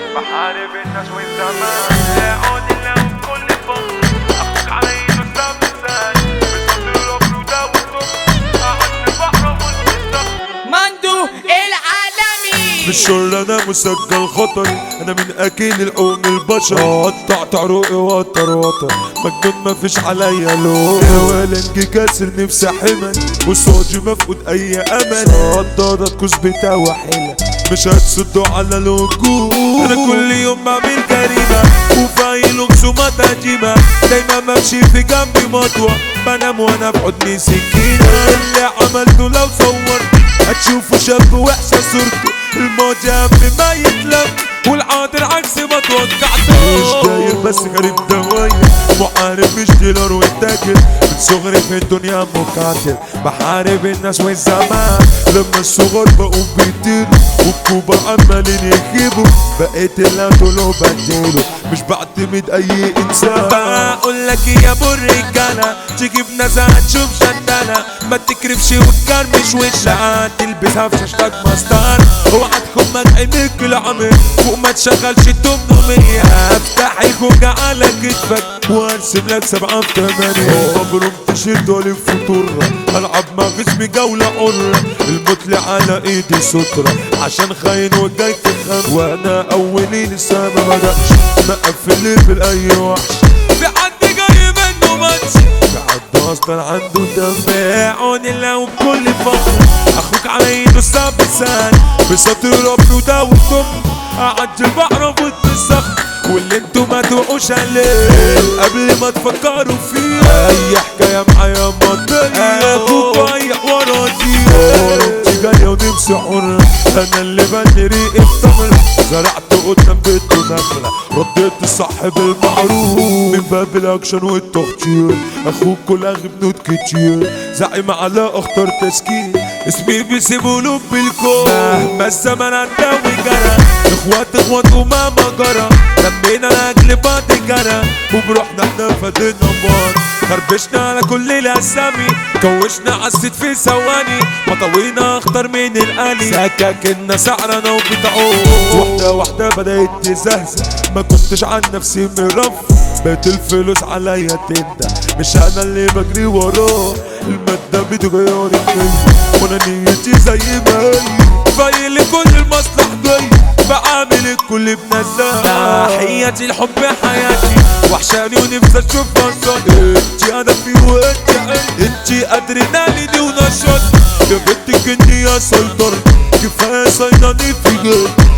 بحارب الناس والزمان اقعد لو بكل فضل اخوك علي نصاب ازاي بصدر الرب وده والصبح اقعد البحر والمستقبل مندو العالمي بالشر انا مسجل خطر، انا من اكيد القوم البشر قطعت عروقي وتر مجنون مفيش عليا لون ولنجي كاسر نفسي حمل وصوتي مفقود اي امل قطارات كوز بتاع حيلة مش هتصدوا على الوجود. انا كل يوم بعمل جريمة وفايل خصومات قديمة دايما بمشي في جنبي مطوة بنام وانا بحضني سكينة اللي عملته لو صورت هتشوفوا شاب وحشة صورته الماضي قبل ما يتلم والحاضر عكس ما توقعته مش داير بس غريب دوايا محارب مش ديلر وتاجر من صغري في الدنيا مقاتل بحارب الناس والزمان لما الصغار بقوا بيطيروا والكبار عمالين يجيبوا بقيت اللي هتقوله بديله مش بعتمد اي انسان بقول لك يا ابو الرجاله تيجي بنزعه تشوف شدانه ما تكرفش وتكرمش وشها تلبسها في شاشتك مسطره اوعى تخمك عينيك العمر فوق ما تشغلش 800 افتح الخوجة على كتفك وارسم لك 7 في 8 مبروك تيشيرت والف فطورة العب مع جسمي جولة حرة الموت لي على ايدي سترة عشان خاين وجاي تخم وانا اولي لسه ما بدأش مقفل بالاي وحش في حد جاي منه ماتش في حد اصلا عنده دم عون الله وبكل فخر اخوك على ايده صعب لسان بسطر ربي وده والطب قعد البحر والصخر واللي انتوا ما توقوش عليه قبل ما تفكروا فيه اي حكايه معايا مطيه اخوك بايع وراضي انتي جايه ونفسي حر انا اللي بني ريق التمر زرعت قدام بيته نخله رديت صاحب المعروف من باب الاكشن والتخطير اخوك كلها بنود كتير زعيم على اختار تسكين اسمي بيسيبوا بالكون مهما الزمن عدى وجرى اخوات وماما جرى لمينا لاجل بعض جرى وبروحنا احنا فدينا بعض خربشنا على كل الاسامي كوشنا عالست في ثواني مطوينا اخطر من الالي سكاكنا سعرنا وبتعود واحدة بدأت تزهزه ما كنتش عن نفسي مرف بقيت الفلوس عليا تندى مش انا اللي بجري وراه المادة بتغير النية وانا نيتي زي ما هي فايل كل المصلح جاي بعامل الكل بنزاهة تحياتي الحب حياتي وحشاني ونفسي اشوفها صوت انتي هدفي وانتي انتي ادريناليني ونشاط يا بنتك اني يا سيطرة كفاية صيداني في جيب